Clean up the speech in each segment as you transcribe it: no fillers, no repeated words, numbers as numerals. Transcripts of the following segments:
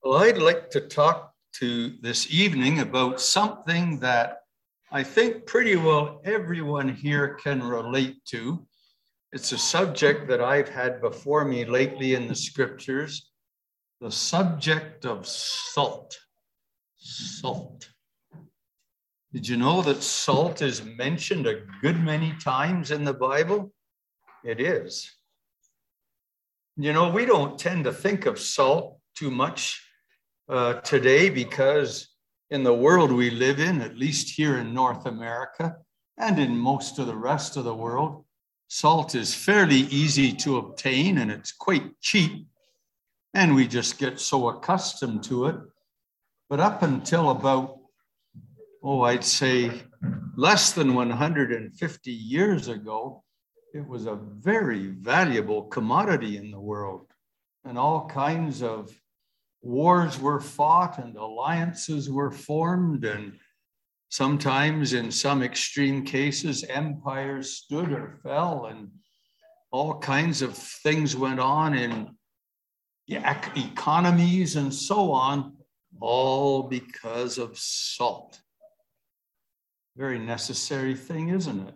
Well, I'd like to talk to this evening about something that I think pretty well everyone here can relate to. It's a subject that I've had before me lately in the scriptures, the subject of salt. Salt. Did you know that salt is mentioned a good many times in the Bible? It is. You know, we don't tend to think of salt too much today because in the world we live in, at least here in North America and in most of the rest of the world, salt is fairly easy to obtain and it's quite cheap. And we just get so accustomed to it. But up until about, I'd say less than 150 years ago, it was a very valuable commodity in the world. And all kinds of wars were fought and alliances were formed. And sometimes in some extreme cases, empires stood or fell and all kinds of things went on in economies and so on, all because of salt. Very necessary thing, isn't it?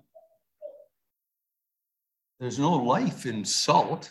There's no life in salt,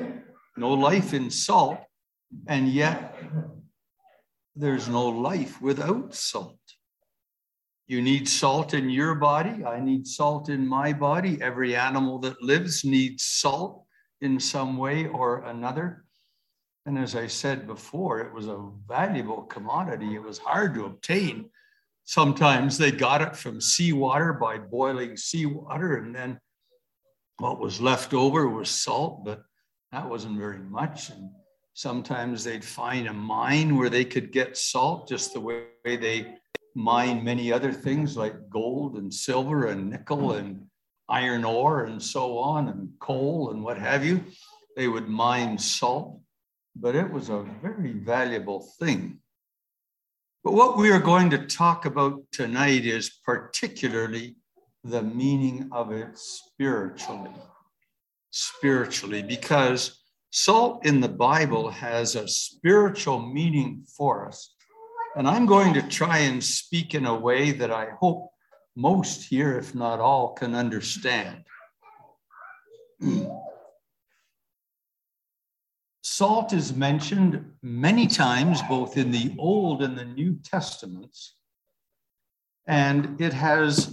and yet there's no life without salt. You need salt in your body. I need salt in my body. Every animal that lives needs salt in some way or another. And as I said before, it was a valuable commodity. It was hard to obtain. Sometimes they got it from seawater by boiling seawater, and then what was left over was salt, but that wasn't very much. And sometimes they'd find a mine where they could get salt, just the way they mine many other things like gold and silver and nickel and iron ore and so on, and coal and what have you. They would mine salt, but it was a very valuable thing. But what we are going to talk about tonight is particularly the meaning of it spiritually, because salt in the Bible has a spiritual meaning for us. And I'm going to try and speak in a way that I hope most here, if not all, can understand. Salt is mentioned many times, both in the Old and the New Testaments, and it has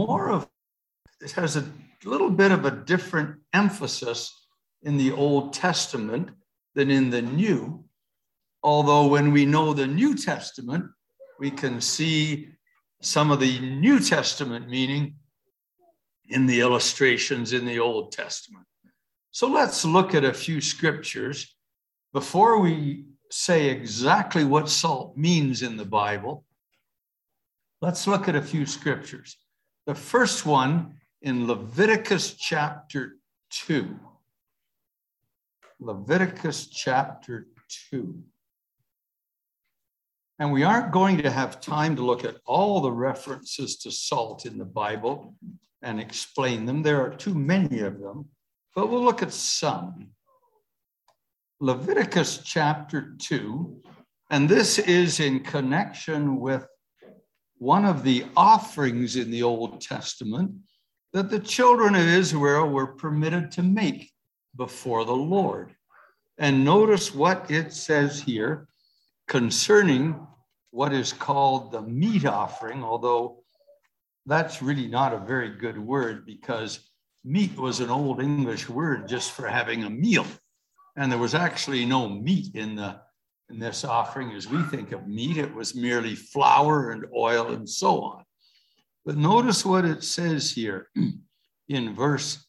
a little bit of a different emphasis in the Old Testament than in the New. Although when we know the New Testament, we can see some of the New Testament meaning in the illustrations in the Old Testament. So let's look at a few scriptures. Before we say exactly what salt means in the Bible, let's look at a few scriptures. The first one in Leviticus chapter 2. Leviticus chapter 2. And we aren't going to have time to look at all the references to salt in the Bible and explain them. There are too many of them, but we'll look at some. Leviticus chapter 2, and this is in connection with one of the offerings in the Old Testament that the children of Israel were permitted to make before the Lord. And notice what it says here concerning what is called the meat offering, although that's really not a very good word because meat was an Old English word just for having a meal. And there was actually no meat in this offering as we think of meat. It was merely flour and oil and so on. But notice what it says here in verse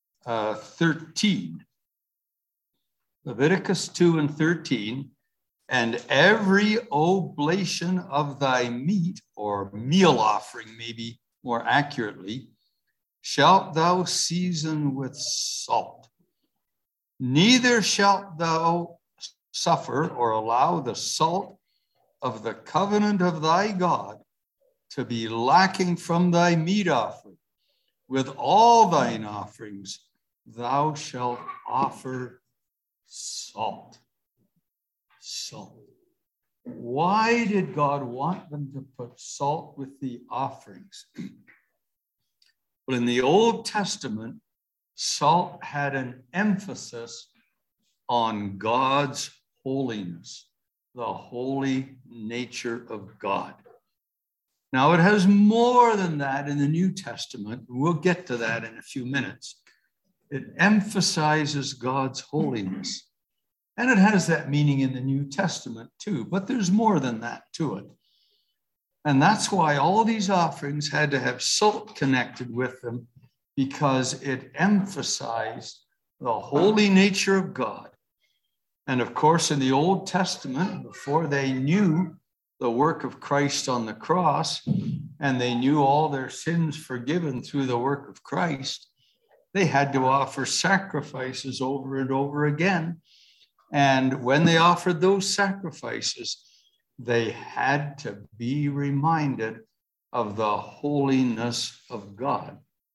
13. Leviticus 2 and 13. And every oblation of thy meat, or meal offering, maybe more accurately, shalt thou season with salt. Neither shalt thou suffer or allow the salt of the covenant of thy God to be lacking from thy meat offering. With all thine offerings thou shalt offer salt. Salt. Why did God want them to put salt with the offerings? Well, in the Old Testament, salt had an emphasis on God's holiness, the holy nature of God. Now, it has more than that in the New Testament. We'll get to that in a few minutes. It emphasizes God's holiness. And it has that meaning in the New Testament too, but there's more than that to it. And that's why all these offerings had to have salt connected with them, because it emphasized the holy nature of God. And of course, in the Old Testament, before they knew the work of Christ on the cross, and they knew all their sins forgiven through the work of Christ, they had to offer sacrifices over and over again. And when they offered those sacrifices, they had to be reminded of the holiness of God.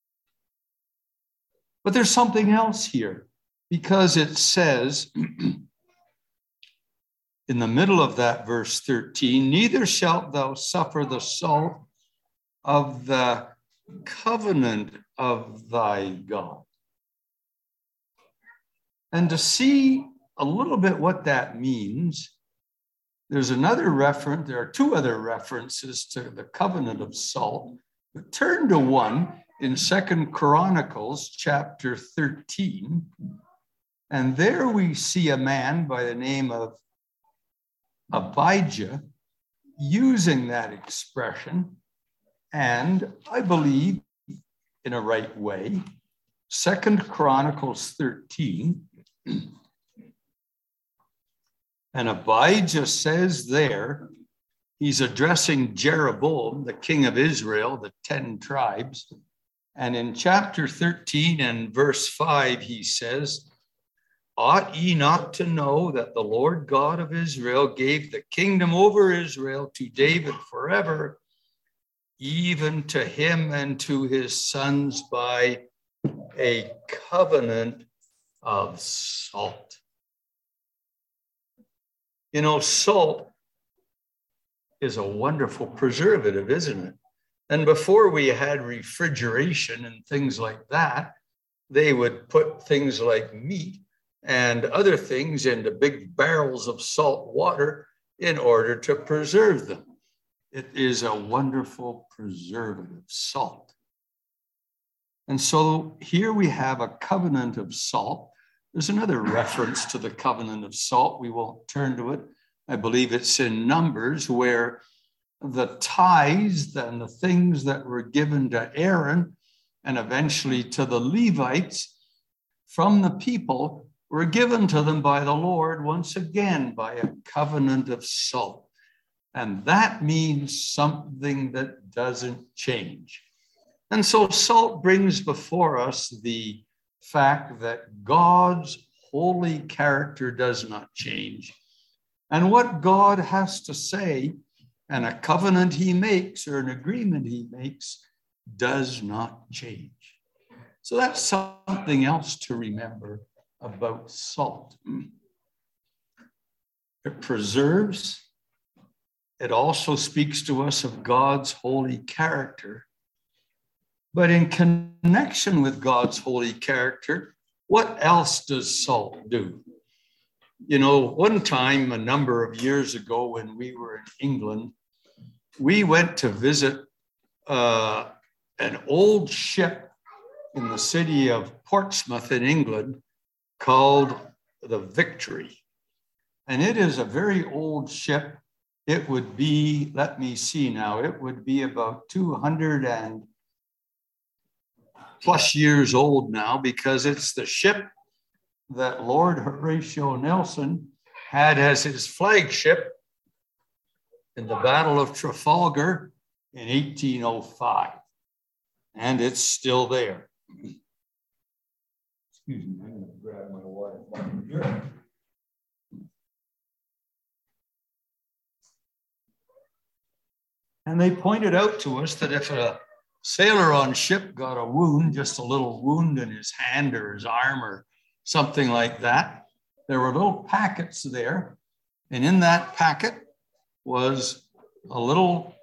But there's something else here, because it says in the middle of that verse 13, neither shalt thou suffer the salt of the covenant of thy God. And to see a little bit what that means, there's another reference, there are two other references to the covenant of salt. But turn to one in 2 Chronicles chapter 13. And there we see a man by the name of Abijah using that expression, and I believe in a right way. 2 Chronicles 13. And Abijah says there, he's addressing Jeroboam, the king of Israel, the 10 tribes. And in chapter 13 and verse 5, he says, ought ye not to know that the Lord God of Israel gave the kingdom over Israel to David forever, even to him and to his sons by a covenant of salt. You know, salt is a wonderful preservative, isn't it? And before we had refrigeration and things like that, they would put things like meat and other things into big barrels of salt water in order to preserve them. It is a wonderful preservative, salt. And so here we have a covenant of salt. There's another reference to the covenant of salt. We won't turn to it. I believe it's in Numbers, where the tithes and the things that were given to Aaron and eventually to the Levites from the people were given to them by the Lord once again by a covenant of salt. And that means something that doesn't change. And so salt brings before us the fact that God's holy character does not change. And what God has to say, and a covenant he makes or an agreement he makes, does not change. So that's something else to remember about salt. It preserves. It also speaks to us of God's holy character. But in connection with God's holy character, what else does salt do? You know, one time, a number of years ago when we were in England, we went to visit an old ship in the city of Portsmouth in England called the Victory. And it is a very old ship. It would be, let me see now, it would be about 200 and plus years old now, because it's the ship that Lord Horatio Nelson had as his flagship in the Battle of Trafalgar in 1805. And it's still there. Excuse me, I'm going to grab my water bottle here. And they pointed out to us that if a sailor on ship got a wound, just a little wound in his hand or his arm or something like that, there were little packets there. And in that packet was a little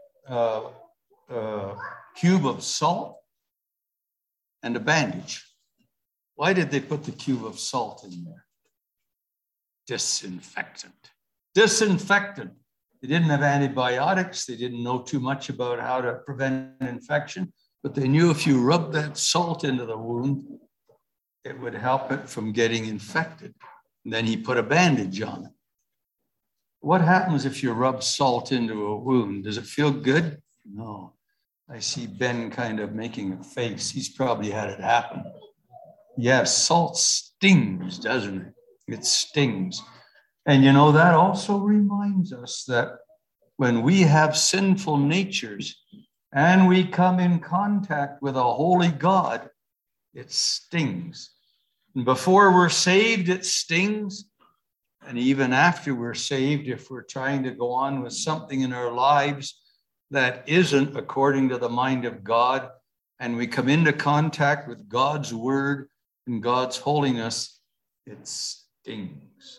cube of salt and a bandage. Why did they put the cube of salt in there? Disinfectant. Disinfectant. They didn't have antibiotics. They didn't know too much about how to prevent infection, but they knew if you rubbed that salt into the wound, it would help it from getting infected. And then he put a bandage on it. What happens if you rub salt into a wound? Does it feel good? No. I see Ben kind of making a face. He's probably had it happen. Yes, salt stings, doesn't it? It stings. And you know, that also reminds us that when we have sinful natures and we come in contact with a holy God, it stings. And before we're saved, it stings. And even after we're saved, if we're trying to go on with something in our lives that isn't according to the mind of God, and we come into contact with God's word and God's holiness, it stings.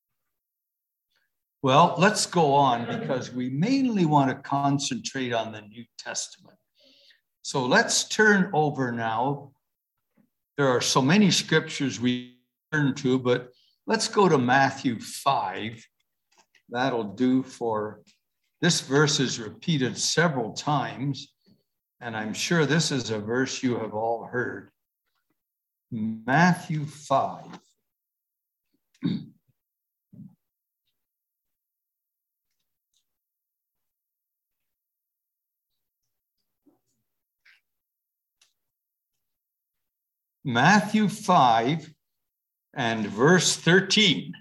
Well, let's go on because we mainly want to concentrate on the New Testament. So let's turn over now. There are so many scriptures we turn to, but let's go to Matthew 5. That'll do for this verse is repeated several times, and I'm sure this is a verse you have all heard. Matthew 5. Matthew 5 and verse 13.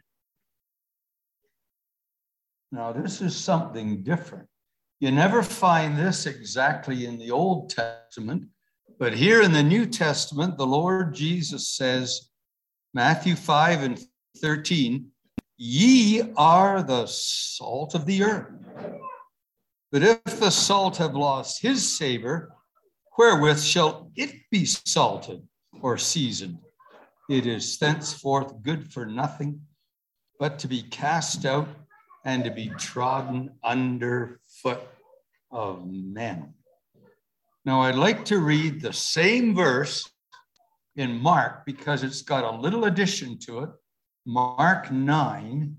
Now, this is something different. You never find this exactly in the Old Testament, but here in the New Testament, the Lord Jesus says, Matthew 5 and 13, ye are the salt of the earth. But if the salt have lost his savor, wherewith shall it be salted or seasoned? It is thenceforth good for nothing, but to be cast out and to be trodden under foot of men. Now, I'd like to read the same verse in Mark because it's got a little addition to it. Mark 9.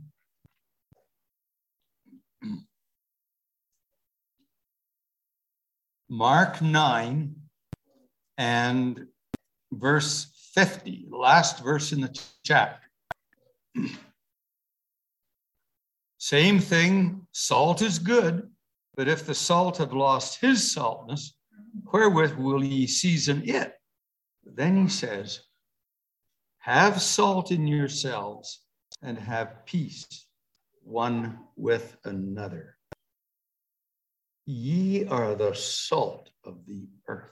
Mark 9 and verse 50, last verse in the chapter. Same thing, salt is good, but if the salt have lost his saltness, wherewith will ye season it? Then he says, have salt in yourselves and have peace one with another. Ye are the salt of the earth.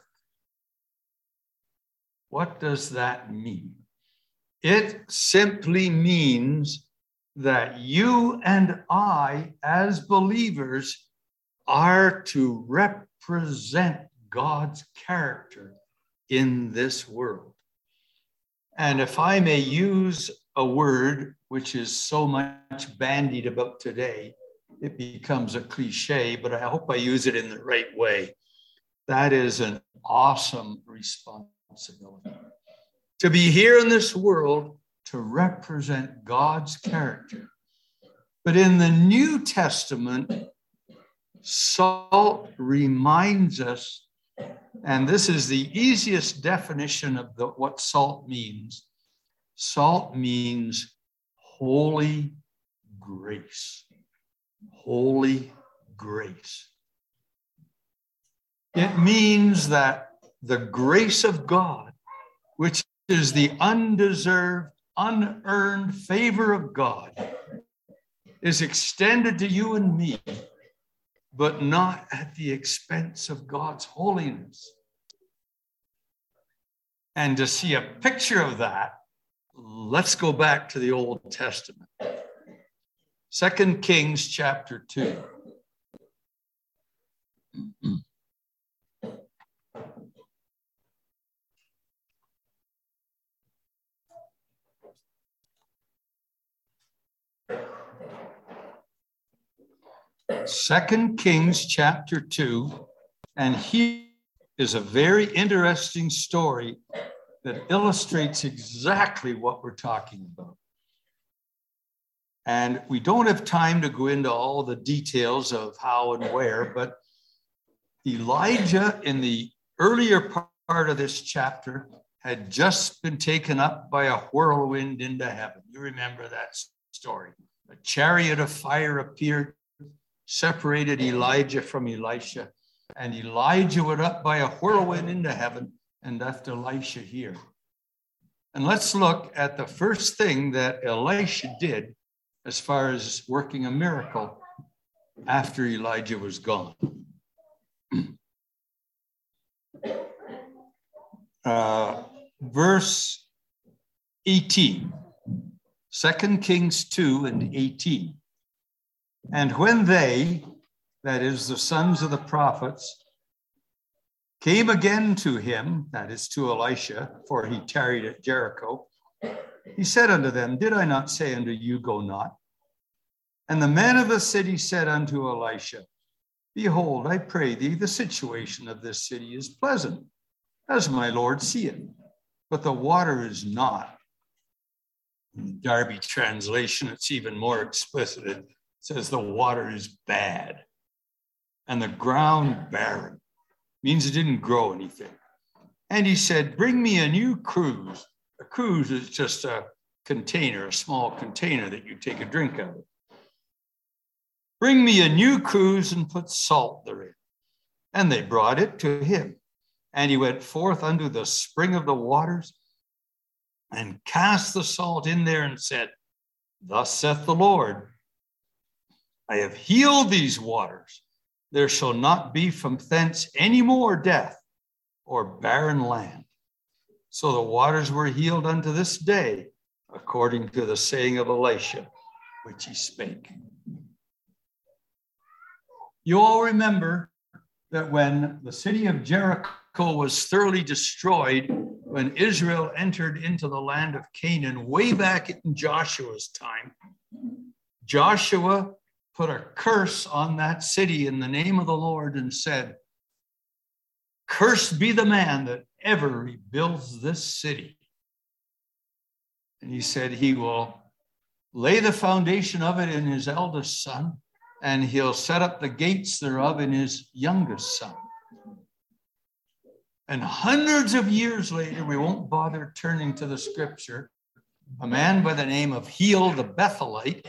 What does that mean? It simply means that you and I, as believers, are to represent God's character in this world. And if I may use a word which is so much bandied about today, it becomes a cliche, but I hope I use it in the right way. That is an awesome responsibility. To be here in this world to represent God's character. But in the New Testament, salt reminds us, and this is the easiest definition of what salt means. Salt means holy grace. Holy grace. It means that the grace of God, which is the undeserved, unearned favor of God, is extended to you and me, but not at the expense of God's holiness. And to see a picture of that, let's go back to the Old Testament. 2 Kings chapter 2. 2 Kings chapter 2, and here is a very interesting story that illustrates exactly what we're talking about. And we don't have time to go into all the details of how and where, but Elijah in the earlier part of this chapter had just been taken up by a whirlwind into heaven. You remember that story. A chariot of fire appeared, separated Elijah from Elisha, and Elijah went up by a whirlwind into heaven and left Elisha here. And let's look at the first thing that Elisha did as far as working a miracle after Elijah was gone. Verse 18, 2 Kings 2 and 18. And when they, that is the sons of the prophets, came again to him, that is to Elisha, for he tarried at Jericho, he said unto them, did I not say unto you, go not? And the men of the city said unto Elisha, behold, I pray thee, the situation of this city is pleasant, as my Lord seeth, but the water is not. In Darby translation, it's even more explicit. It says the water is bad, and the ground barren. Means it didn't grow anything. And he said, bring me a new cruse. A cruse is just a container, a small container that you take a drink out of. Bring me a new cruse and put salt therein. And they brought it to him. And he went forth unto the spring of the waters and cast the salt in there and said, thus saith the Lord, I have healed these waters. There shall not be from thence any more death or barren land. So the waters were healed unto this day, according to the saying of Elisha, which he spake. You all remember that when the city of Jericho was thoroughly destroyed, when Israel entered into the land of Canaan, way back in Joshua's time, Joshua put a curse on that city in the name of the Lord and said, cursed be the man that ever rebuilds this city. And he said he will lay the foundation of it in his eldest son, and he'll set up the gates thereof in his youngest son. And hundreds of years later, we won't bother turning to the scripture, a man by the name of Hiel the Bethelite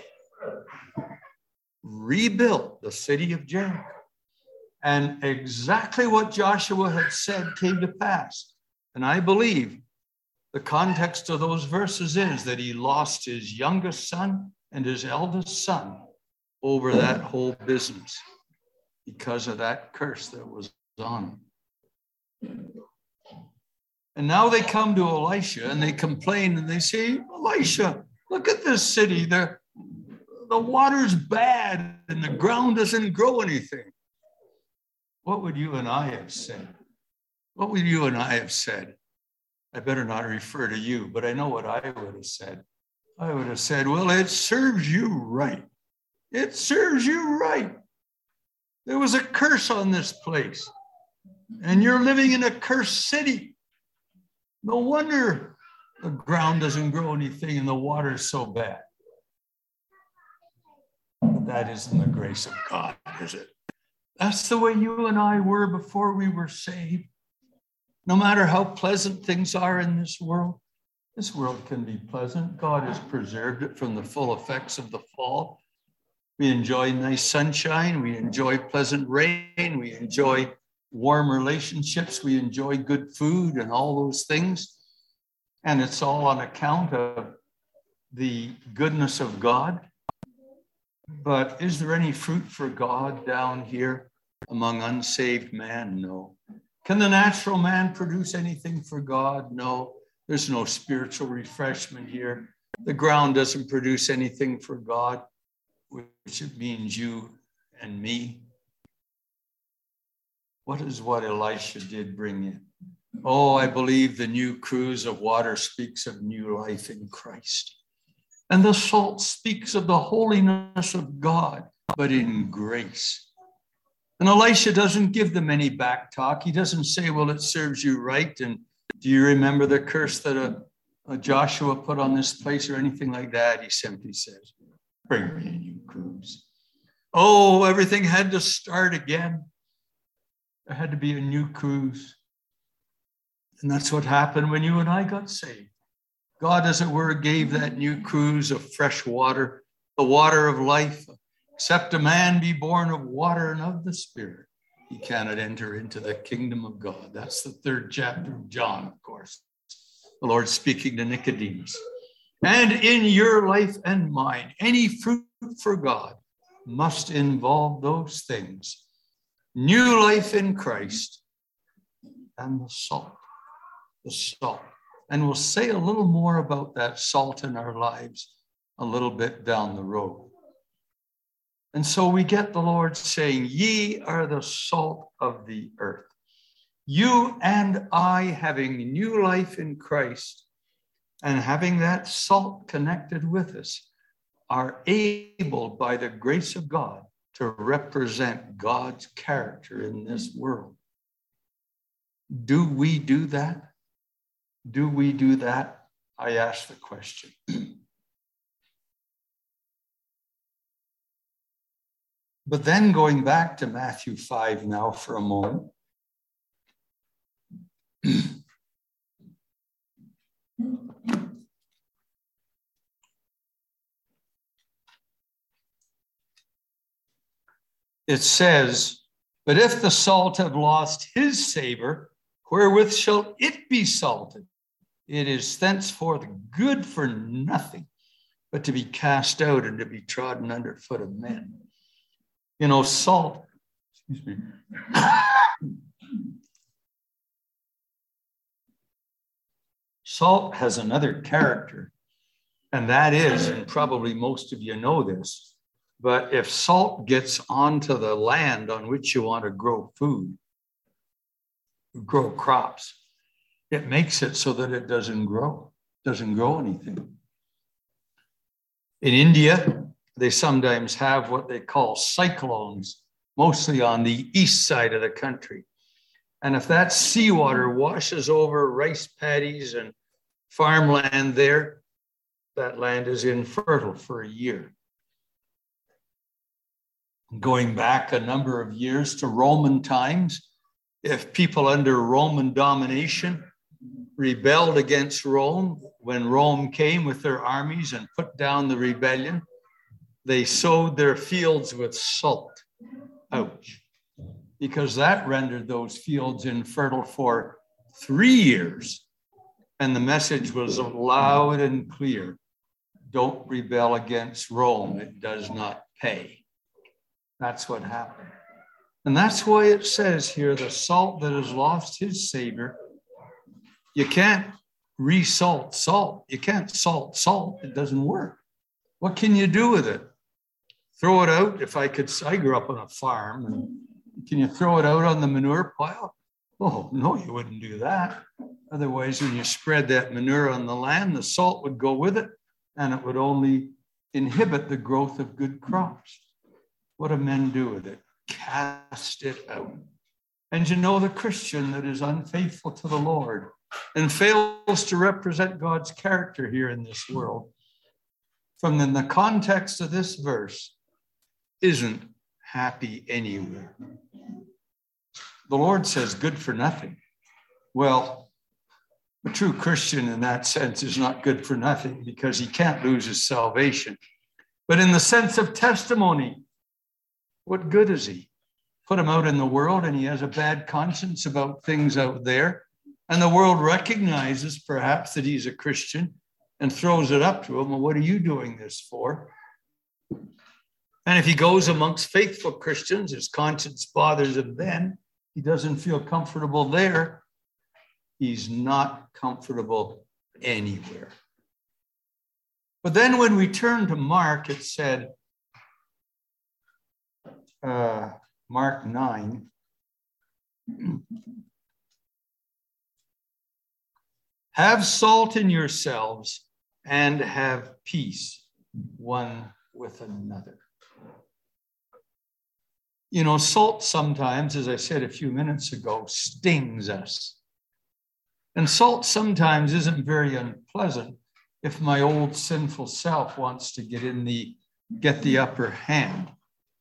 rebuilt the city of Jericho. And exactly what Joshua had said came to pass. And I believe the context of those verses is that he lost his youngest son and his eldest son over that whole business because of that curse that was on him. And now they come to Elisha and they complain and they say, Elisha, look at this city. The water's bad and the ground doesn't grow anything. What would you and I have said? What would you and I have said? I better not refer to you, but I know what I would have said. I would have said, well, it serves you right. It serves you right. There was a curse on this place, and you're living in a cursed city. No wonder the ground doesn't grow anything and the water is so bad. But that isn't the grace of God, is it? That's the way you and I were before we were saved. No matter how pleasant things are in this world can be pleasant. God has preserved it from the full effects of the fall. We enjoy nice sunshine. We enjoy pleasant rain. We enjoy warm relationships. We enjoy good food and all those things. And it's all on account of the goodness of God. But is there any fruit for God down here among unsaved man? No. Can the natural man produce anything for God? No. There's no spiritual refreshment here. The ground doesn't produce anything for God, which it means you and me. What is what Elisha did bring in? Oh, I believe the new cruse of water speaks of new life in Christ. And the salt speaks of the holiness of God but in grace. And Elisha doesn't give them any back talk. He doesn't say, well, it serves you right. And do you remember the curse that Joshua put on this place or anything like that? He simply says, bring me a new cruse. Oh, everything had to start again. There had to be a new cruse. And that's what happened when you and I got saved. God, as it were, gave that new cruse of fresh water, the water of life. Except a man be born of water and of the Spirit, he cannot enter into the kingdom of God. That's the 3rd chapter of John, of course. The Lord speaking to Nicodemus. And in your life and mine, any fruit for God must involve those things. New life in Christ and the salt. The salt. And we'll say a little more about that salt in our lives a little bit down the road. And so we get the Lord saying, ye are the salt of the earth. You and I, having new life in Christ and having that salt connected with us, are able by the grace of God to represent God's character in this world. Do we do that? Do we do that? I ask the question. But then going back to Matthew 5 now for a moment. It says, but if the salt have lost his savor, wherewith shall it be salted? It is thenceforth good for nothing, but to be cast out and to be trodden under foot of men. You know, salt, excuse me. Salt has another character, and that is, and probably most of you know this, but if salt gets onto the land on which you want to grow food, grow crops, it makes it so that it doesn't grow anything. In India, they sometimes have what they call cyclones, mostly on the east side of the country. And if that seawater washes over rice paddies and farmland there, that land is infertile for a year. Going back a number of years to Roman times, if people under Roman domination rebelled against Rome, when Rome came with their armies and put down the rebellion, they sowed their fields with salt. Ouch. Because that rendered those fields infertile for 3 years. And the message was loud and clear. Don't rebel against Rome. It does not pay. That's what happened. And that's why it says here, the salt that has lost his savor, you can't re-salt salt. You can't salt salt. It doesn't work. What can you do with it? Throw it out. I grew up on a farm. And can you throw it out on the manure pile? Oh, no, you wouldn't do that. Otherwise, when you spread that manure on the land, the salt would go with it, and it would only inhibit the growth of good crops. What do men do with it? Cast it out. And you know, the Christian that is unfaithful to the Lord and fails to represent God's character here in this world, from the context of this verse, isn't happy anywhere. The Lord says good for nothing. Well, a true Christian in that sense is not good for nothing because he can't lose his salvation. But in the sense of testimony, what good is he? Put him out in the world and he has a bad conscience about things out there. And the world recognizes perhaps that he's a Christian and throws it up to him. Well, what are you doing this for? And if he goes amongst faithful Christians, his conscience bothers him then. He doesn't feel comfortable there. He's not comfortable anywhere. But then when we turn to Mark, it said, Mark 9, have salt in yourselves and have peace one with another. You know, salt sometimes, as I said a few minutes ago, stings us. And salt sometimes isn't very unpleasant if my old sinful self wants to get the upper hand.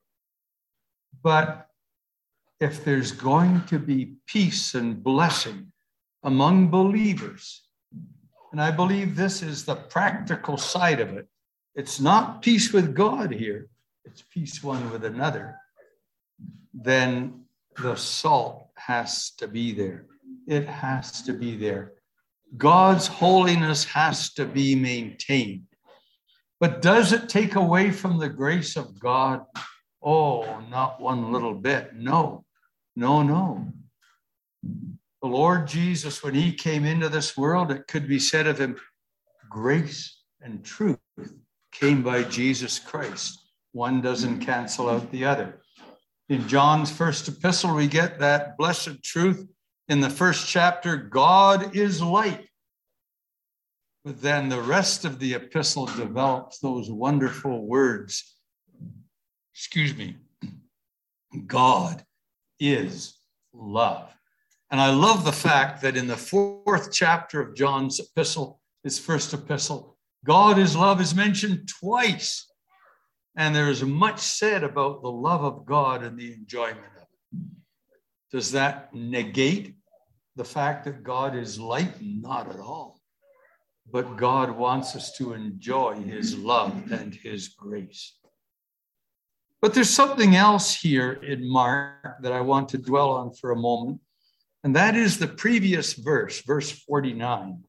But if there's going to be peace and blessing among believers, and I believe this is the practical side of it, it's not peace with God here, it's peace one with another, then the salt has to be there. It has to be there. God's holiness has to be maintained. But does it take away from the grace of God? Oh, not one little bit. No. The Lord Jesus, when he came into this world, it could be said of him, grace and truth came by Jesus Christ. One doesn't cancel out the other. In John's first epistle, we get that blessed truth. In the first chapter, God is light. But then the rest of the epistle develops those wonderful words. God is love. And I love the fact that in the fourth chapter of John's epistle, his first epistle, God is love is mentioned twice. And there is much said about the love of God and the enjoyment of it. Does that negate the fact that God is light? Not at all. But God wants us to enjoy his love and his grace. But there's something else here in Mark that I want to dwell on for a moment, and that is the previous verse, verse 49.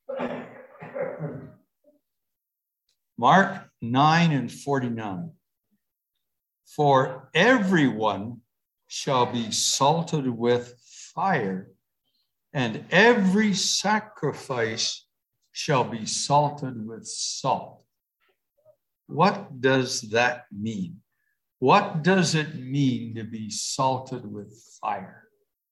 Mark 9:49. For everyone shall be salted with fire, and every sacrifice shall be salted with salt. What does that mean? What does it mean to be salted with fire?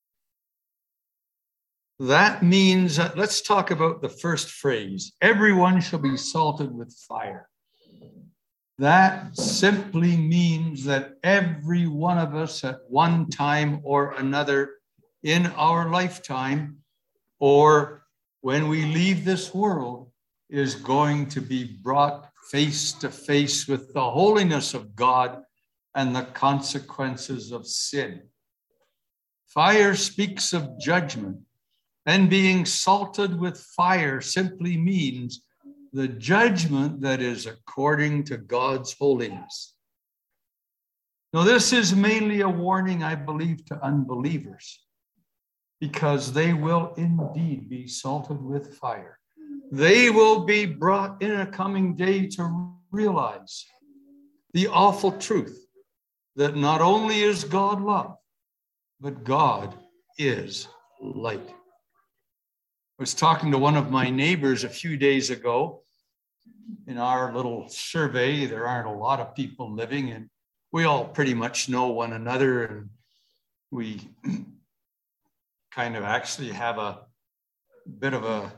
That means, let's talk about the first phrase. Everyone shall be salted with fire. That simply means that every one of us at one time or another in our lifetime, or when we leave this world, is going to be brought face to face with the holiness of God and the consequences of sin. Fire speaks of judgment, and being salted with fire simply means the judgment that is according to God's holiness. Now, this is mainly a warning, I believe, to unbelievers, because they will indeed be salted with fire. They will be brought in a coming day to realize the awful truth that not only is God love, but God is light. I was talking to one of my neighbors a few days ago. In our little survey, there aren't a lot of people living, and we all pretty much know one another, and we kind of actually have a bit of a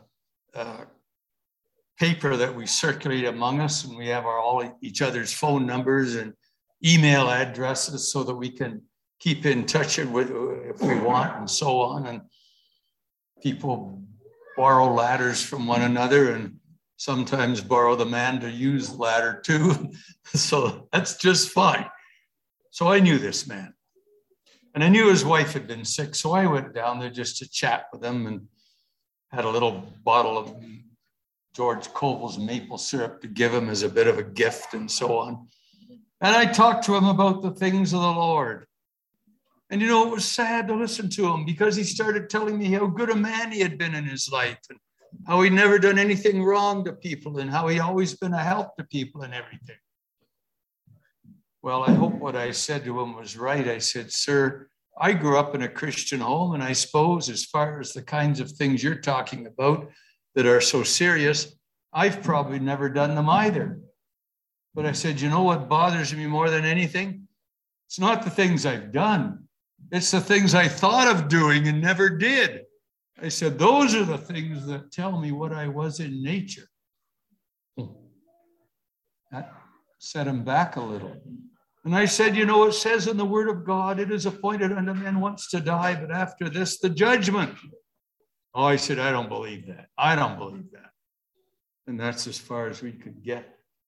paper that we circulate among us, and we have all each other's phone numbers and email addresses so that we can keep in touch with if we want and so on. And people borrow ladders from one another and sometimes borrow the man to use the ladder too. So that's just fine. So I knew this man. And I knew his wife had been sick. So I went down there just to chat with him and had a little bottle of George Koval's maple syrup to give him as a bit of a gift and so on. And I talked to him about the things of the Lord. And, you know, it was sad to listen to him because he started telling me how good a man he had been in his life and how he'd never done anything wrong to people and how he always been a help to people and everything. Well, I hope what I said to him was right. I said, sir, I grew up in a Christian home, and I suppose as far as the kinds of things you're talking about that are so serious, I've probably never done them either. But I said, you know what bothers me more than anything? It's not the things I've done. It's the things I thought of doing and never did. I said, those are the things that tell me what I was in nature. That set him back a little. And I said, you know, it says in the word of God, it is appointed unto men once to die, but after this, the judgment. Oh, I said, I don't believe that. I don't believe that. And that's as far as we could get.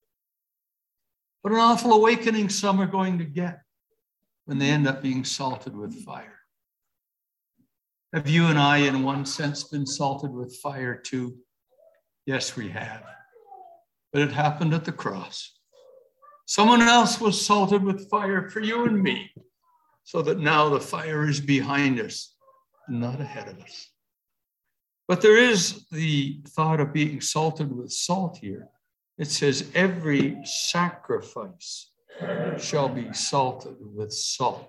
But an awful awakening some are going to get when they end up being salted with fire. Have you and I, in one sense, been salted with fire too? Yes, we have. But it happened at the cross. Someone else was salted with fire for you and me, so that now the fire is behind us, not ahead of us. But there is the thought of being salted with salt here. It says, every sacrifice shall be salted with salt.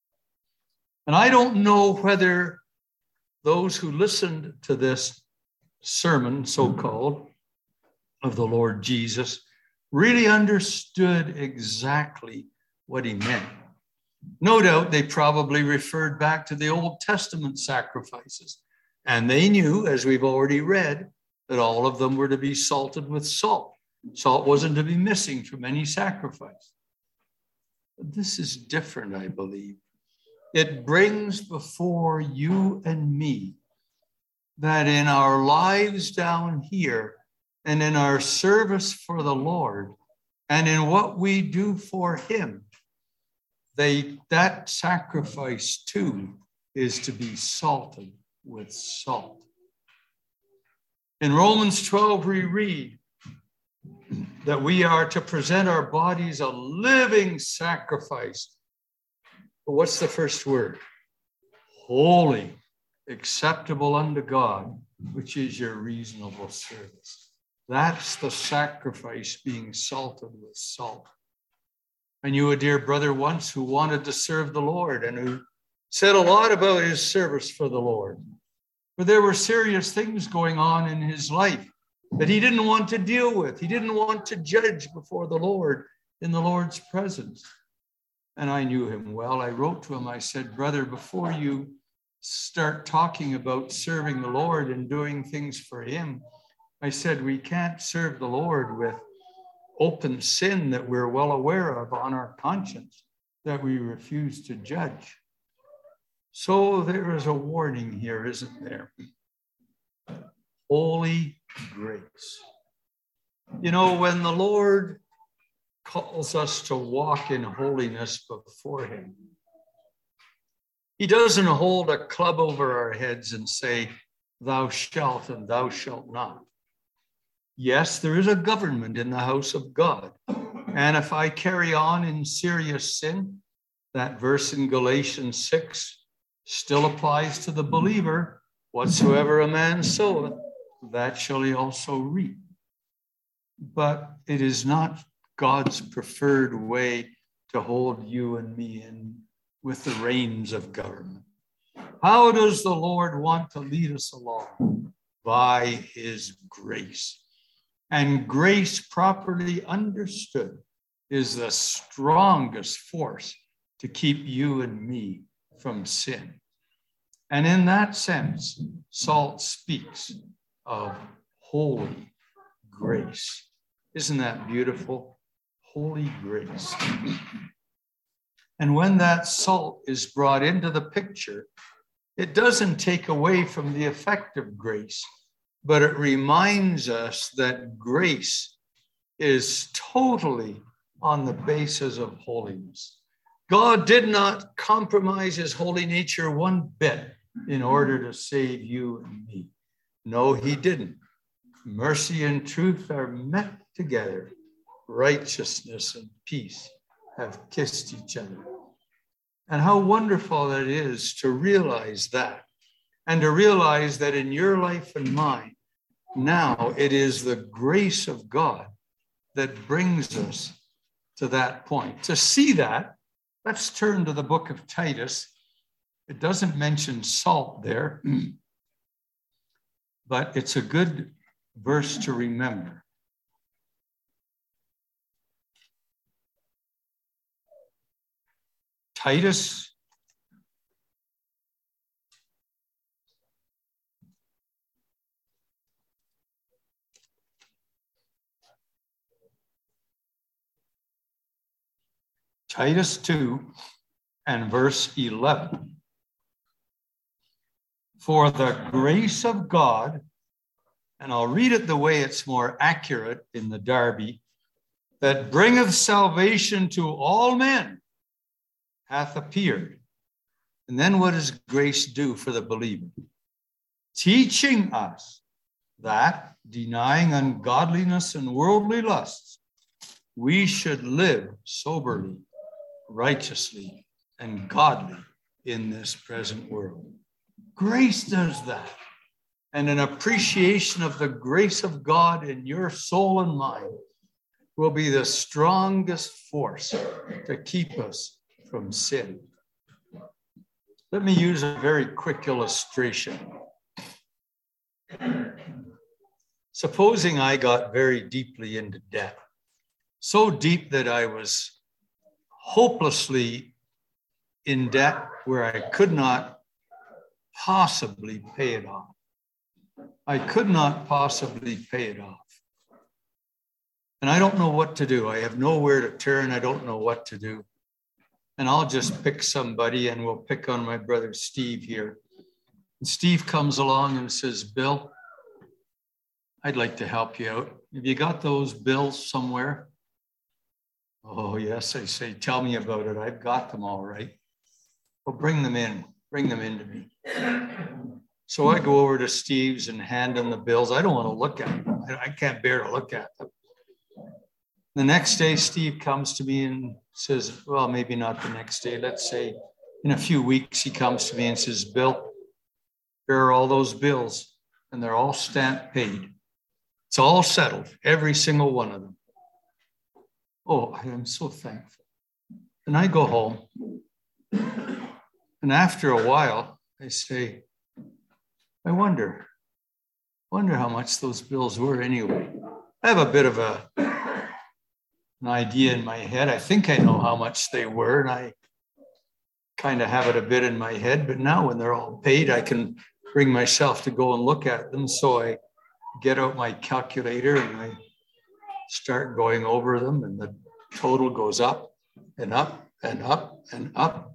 And I don't know whether those who listened to this sermon, so-called, of the Lord Jesus, really understood exactly what he meant. No doubt they probably referred back to the Old Testament sacrifices. And they knew, as we've already read, that all of them were to be salted with salt. Salt wasn't to be missing from any sacrifice. But this is different, I believe. It brings before you and me that in our lives down here and in our service for the Lord and in what we do for him, that sacrifice too is to be salted with salt. In Romans 12, we read that we are to present our bodies a living sacrifice. But what's the first word? Holy, acceptable unto God, which is your reasonable service. That's the sacrifice, being salted with salt. I knew a dear brother once who wanted to serve the Lord and who said a lot about his service for the Lord. But there were serious things going on in his life that he didn't want to deal with. He didn't want to judge before the Lord in the Lord's presence. And I knew him well. I wrote to him, I said, brother, before you start talking about serving the Lord and doing things for him, I said, we can't serve the Lord with open sin that we're well aware of on our conscience, that we refuse to judge. So there is a warning here, isn't there? Holy grace. You know, when the Lord calls us to walk in holiness before him, he doesn't hold a club over our heads and say, thou shalt and thou shalt not. Yes, there is a government in the house of God. And if I carry on in serious sin, that verse in Galatians 6 still applies to the believer. Whatsoever a man soweth, that shall he also reap. But it is not God's preferred way to hold you and me in with the reins of government. How does the Lord want to lead us along? By his grace. And grace, properly understood, is the strongest force to keep you and me from sin. And in that sense, salt speaks of holy grace. Isn't that beautiful? Holy grace. And when that salt is brought into the picture, it doesn't take away from the effect of grace, but it reminds us that grace is totally on the basis of holiness. God did not compromise his holy nature one bit in order to save you and me. No, he didn't. Mercy and truth are met together. Righteousness and peace have kissed each other. And how wonderful it is to realize that, and to realize that in your life and mine, now it is the grace of God that brings us to that point. To see that, let's turn to the book of Titus. It doesn't mention salt there, but it's a good verse to remember. Titus Titus 2 and verse 11. For the grace of God, and I'll read it the way it's more accurate in the Darby, that bringeth salvation to all men, hath appeared. And then what does grace do for the believer? Teaching us that, denying ungodliness and worldly lusts, we should live soberly, righteously, and godly in this present world. Grace does that. And an appreciation of the grace of God in your soul and mind will be the strongest force to keep us from sin. Let me use a very quick illustration. Supposing I got very deeply into debt, so deep that I was hopelessly in debt where I could not possibly pay it off. I could not possibly pay it off. And I don't know what to do. I have nowhere to turn. I don't know what to do. And I'll just pick somebody, and we'll pick on my brother Steve here. And Steve comes along and says, Bill, I'd like to help you out. Have you got those bills somewhere? Oh, yes, I say, tell me about it. I've got them all right. Well, bring them in. Bring them in to me. So I go over to Steve's and hand him the bills. I don't want to look at them. I can't bear to look at them. The next day, Steve comes to me and says, well, maybe not the next day. Let's say in a few weeks, he comes to me and says, Bill, here are all those bills, and they're all stamp paid. It's all settled, every single one of them. Oh, I am so thankful. And I go home. And after a while, I say, I wonder how much those bills were anyway. I have a bit of an idea in my head. I think I know how much they were, and I kind of have it a bit in my head. But now when they're all paid, I can bring myself to go and look at them. So I get out my calculator and I start going over them, and the total goes up and up and up and up.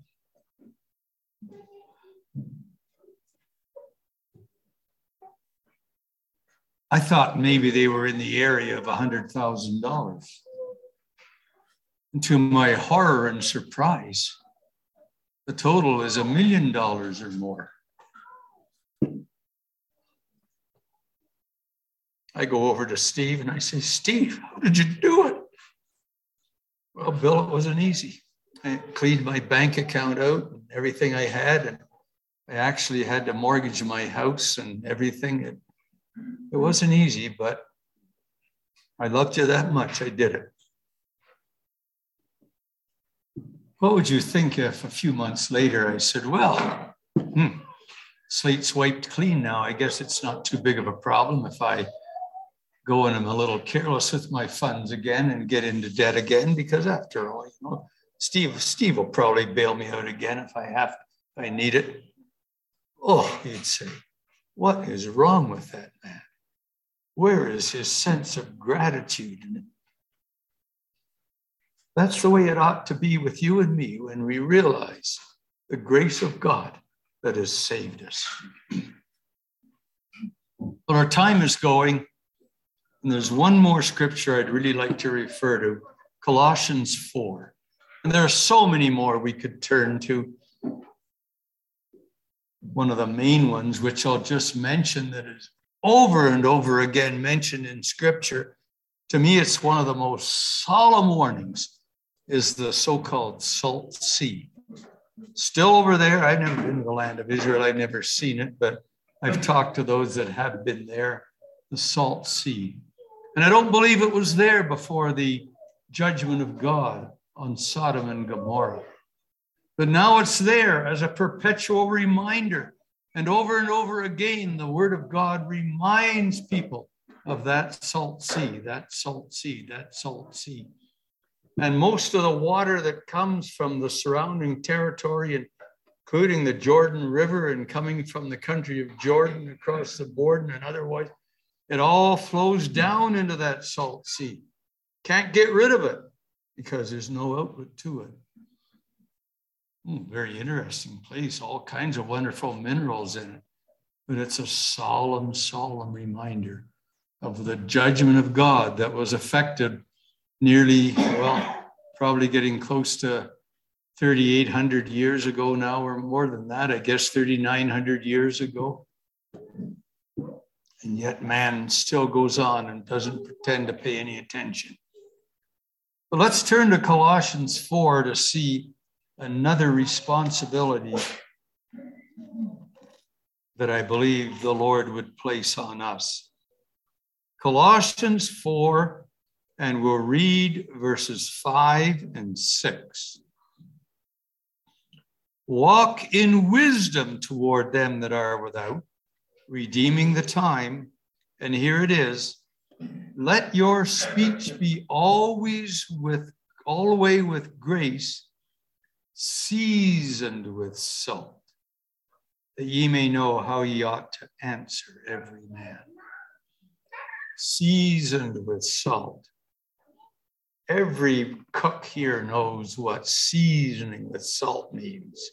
I thought maybe they were in the area of $100,000. And to my horror and surprise, the total is $1 million or more. I go over to Steve and I say, Steve, how did you do it? Well, Bill, it wasn't easy. I cleaned my bank account out and everything I had, and I actually had to mortgage my house and everything. It wasn't easy, but I loved you that much. I did it. What would you think if a few months later I said, well, slate's wiped clean now. I guess it's not too big of a problem if I go and I'm a little careless with my funds again and get into debt again, because after all, you know, Steve will probably bail me out again if I need it. Oh, he'd say, what is wrong with that man? Where is his sense of gratitude? That's the way it ought to be with you and me when we realize the grace of God that has saved us. But our time is going, and there's one more scripture I'd really like to refer to, Colossians 4. And there are so many more we could turn to. One of the main ones, which I'll just mention, that is over and over again mentioned in Scripture. To me, it's one of the most solemn warnings, is the so-called Salt Sea. Still over there. I've never been to the land of Israel. I've never seen it, but I've talked to those that have been there, the Salt Sea. And I don't believe it was there before the judgment of God on Sodom and Gomorrah. But now it's there as a perpetual reminder. And over again, the Word of God reminds people of that salt sea, that salt sea, that salt sea. And most of the water that comes from the surrounding territory, including the Jordan River and coming from the country of Jordan across the border and otherwise, it all flows down into that salt sea. Can't get rid of it because there's no outlet to it. Very interesting place, all kinds of wonderful minerals in it. But it's a solemn, solemn reminder of the judgment of God that was affected nearly, well, probably getting close to 3,800 years ago now, or more than that, I guess 3,900 years ago. And yet man still goes on and doesn't pretend to pay any attention. But let's turn to Colossians 4 to see another responsibility that I believe the Lord would place on us. Colossians 4, and we'll read verses 5 and 6. Walk in wisdom toward them that are without, redeeming the time. And here it is. Let your speech be all the way with grace, seasoned with salt, that ye may know how ye ought to answer every man. Seasoned with salt. Every cook here knows what seasoning with salt means.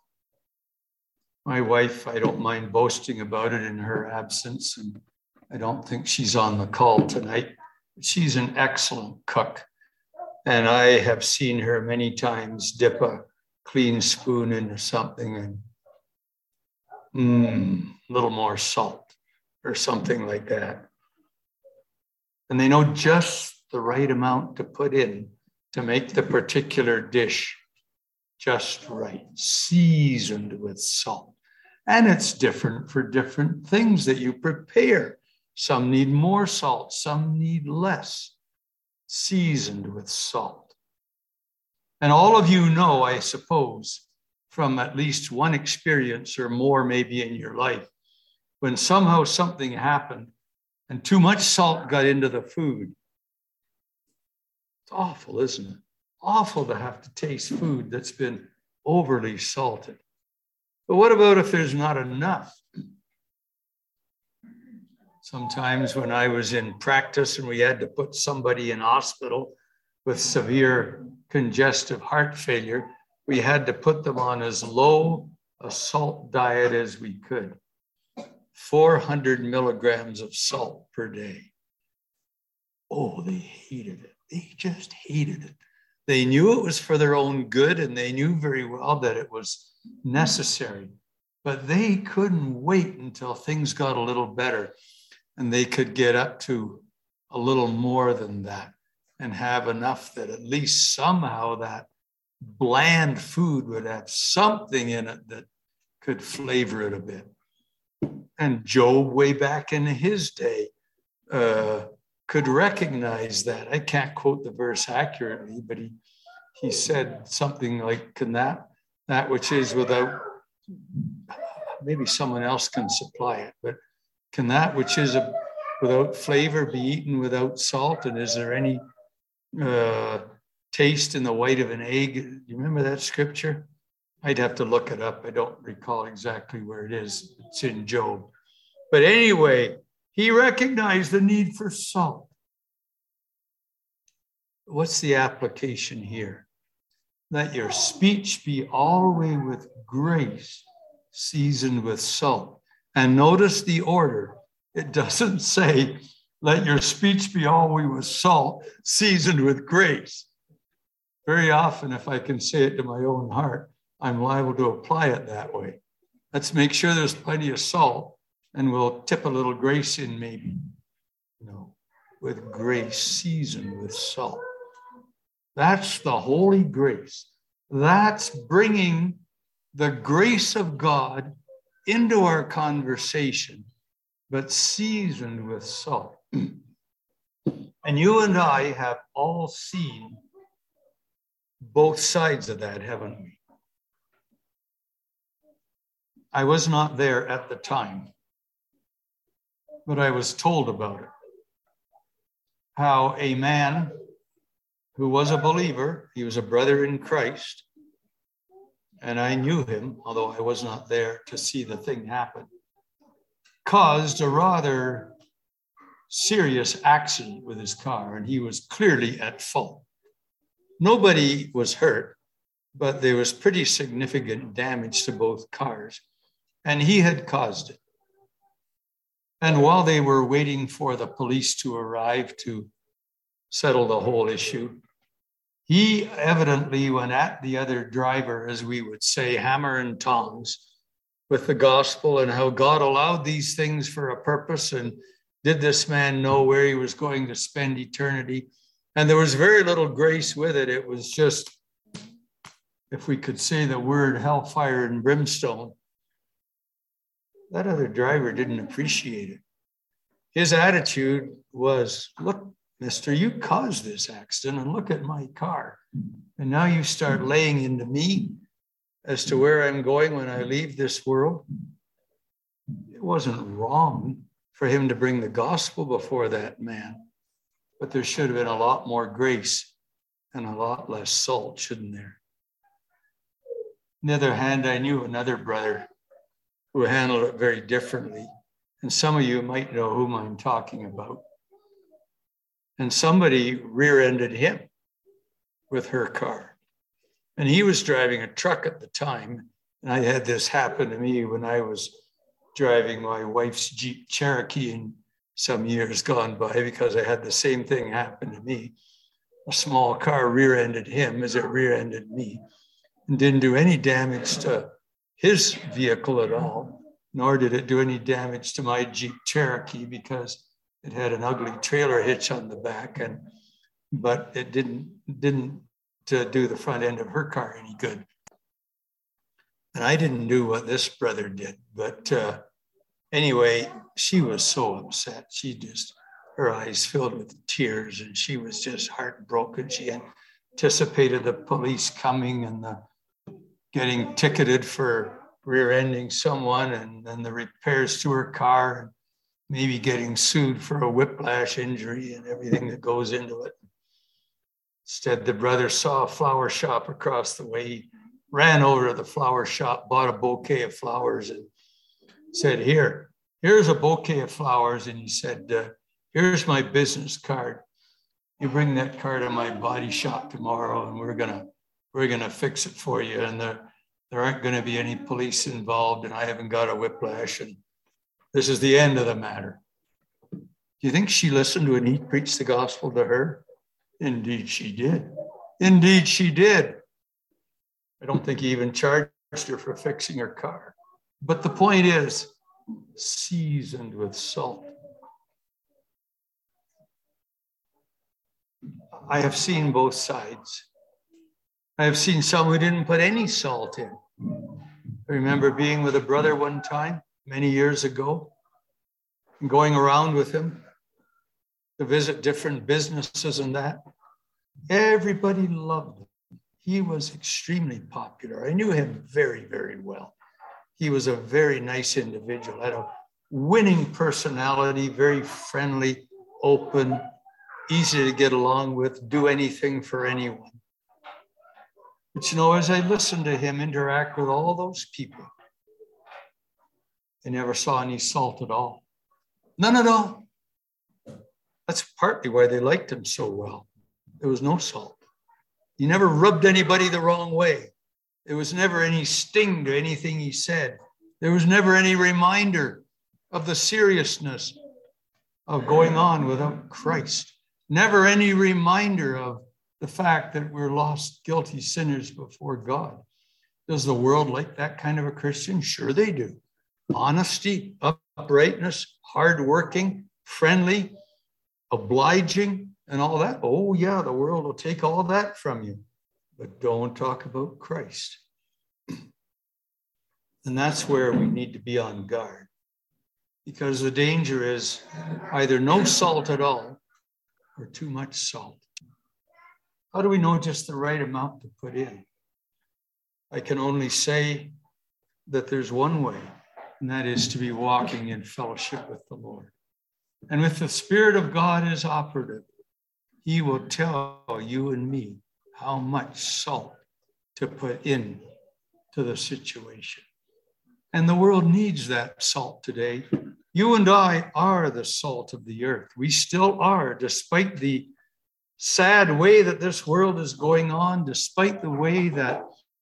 My wife, I don't mind boasting about it in her absence, and I don't think she's on the call tonight. She's an excellent cook, and I have seen her many times dip a clean spoon into something and a little more salt or something like that. And they know just the right amount to put in to make the particular dish just right, seasoned with salt. And it's different for different things that you prepare. Some need more salt, some need less, seasoned with salt. And all of you know, I suppose, from at least one experience or more maybe in your life, when somehow something happened and too much salt got into the food. It's awful, isn't it? Awful to have to taste food that's been overly salted. But what about if there's not enough? Sometimes when I was in practice and we had to put somebody in hospital with severe congestive heart failure, we had to put them on as low a salt diet as we could. 400 milligrams of salt per day. Oh, they hated it. They just hated it. They knew it was for their own good, and they knew very well that it was necessary. But they couldn't wait until things got a little better and they could get up to a little more than that and have enough that at least somehow that bland food would have something in it that could flavor it a bit. And Job, way back in his day, could recognize that. I can't quote the verse accurately, but he said something like, can that which is without, maybe someone else can supply it, but can that which is without flavor be eaten without salt? And is there any taste in the white of an egg? You remember that scripture? I'd have to look it up. I don't recall exactly where it is. It's in Job. But anyway, he recognized the need for salt. What's the application here? Let your speech be always with grace, seasoned with salt. And notice the order. It doesn't say, let your speech be always with salt, seasoned with grace. Very often, if I can say it to my own heart, I'm liable to apply it that way. Let's make sure there's plenty of salt, and we'll tip a little grace in maybe. No, with grace, seasoned with salt. That's the holy grace. That's bringing the grace of God into our conversation, but seasoned with salt. And you and I have all seen both sides of that, haven't we? I was not there at the time, but I was told about it. How a man who was a believer, he was a brother in Christ, and I knew him, although I was not there to see the thing happen, caused a rather serious accident with his car, and he was clearly at fault. Nobody was hurt, but there was pretty significant damage to both cars, and he had caused it. And while they were waiting for the police to arrive to settle the whole issue, he evidently went at the other driver, as we would say, hammer and tongs, with the gospel and how God allowed these things for a purpose, and did this man know where he was going to spend eternity? And there was very little grace with it. It was just, if we could say the word, hellfire and brimstone. That other driver didn't appreciate it. His attitude was, look, mister, you caused this accident, and look at my car. And now you start laying into me as to where I'm going when I leave this world. It wasn't wrong for him to bring the gospel before that man, but there should have been a lot more grace and a lot less salt, shouldn't there? On the other hand, I knew another brother who handled it very differently. And some of you might know whom I'm talking about. And somebody rear-ended him with her car. And he was driving a truck at the time. And I had this happen to me when I was driving my wife's Jeep Cherokee in some years gone by, because I had the same thing happen to me. A small car rear-ended him as it rear-ended me, and didn't do any damage to his vehicle at all, nor did it do any damage to my Jeep Cherokee, because it had an ugly trailer hitch on the back, but it didn't do the front end of her car any good. And I didn't do what this brother did, but anyway, she was so upset. Her eyes filled with tears, and she was just heartbroken. She anticipated the police coming and getting ticketed for rear-ending someone, and then the repairs to her car, and maybe getting sued for a whiplash injury and everything that goes into it. Instead, the brother saw a flower shop across the way. He ran over to the flower shop, bought a bouquet of flowers, and said, here's a bouquet of flowers. And he said, here's my business card. You bring that car to my body shop tomorrow, and we're gonna fix it for you. And there aren't going to be any police involved, and I haven't got a whiplash, and this is the end of the matter. Do you think she listened when he preached the gospel to her? Indeed she did. Indeed she did. I don't think he even charged her for fixing her car. But the point is, seasoned with salt. I have seen both sides. I have seen some who didn't put any salt in. I remember being with a brother one time, many years ago, and going around with him to visit different businesses and that. Everybody loved him. He was extremely popular. I knew him very, very well. He was a very nice individual, had a winning personality, very friendly, open, easy to get along with, do anything for anyone. But you know, as I listened to him interact with all those people, I never saw any salt at all. None at all. That's partly why they liked him so well. There was no salt. He never rubbed anybody the wrong way. There was never any sting to anything he said. There was never any reminder of the seriousness of going on without Christ. Never any reminder of the fact that we're lost, guilty sinners before God. Does the world like that kind of a Christian? Sure they do. Honesty, uprightness, hardworking, friendly, obliging, and all that. Oh yeah, the world will take all that from you. But don't talk about Christ. And that's where we need to be on guard. Because the danger is either no salt at all or too much salt. How do we know just the right amount to put in? I can only say that there's one way, and that is to be walking in fellowship with the Lord. And with the Spirit of God as operative, He will tell you and me how much salt to put in to the situation. And the world needs that salt today. You and I are the salt of the earth. We still are, despite the sad way that this world is going on, despite the way that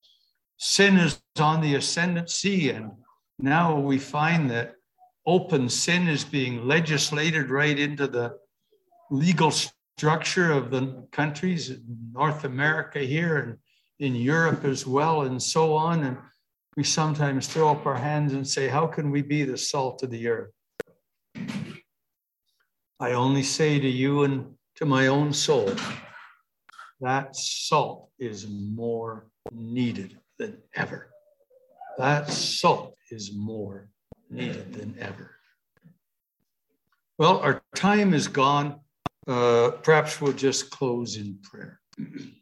sin is on the ascendancy, and now we find that open sin is being legislated right into the legal structure of the countries in North America here and in Europe as well, and so on. And we sometimes throw up our hands and say, how can we be the salt of the earth? I only say to you and to my own soul, that salt is more needed than ever. That salt is more needed than ever. Well, our time is gone. Perhaps we'll just close in prayer.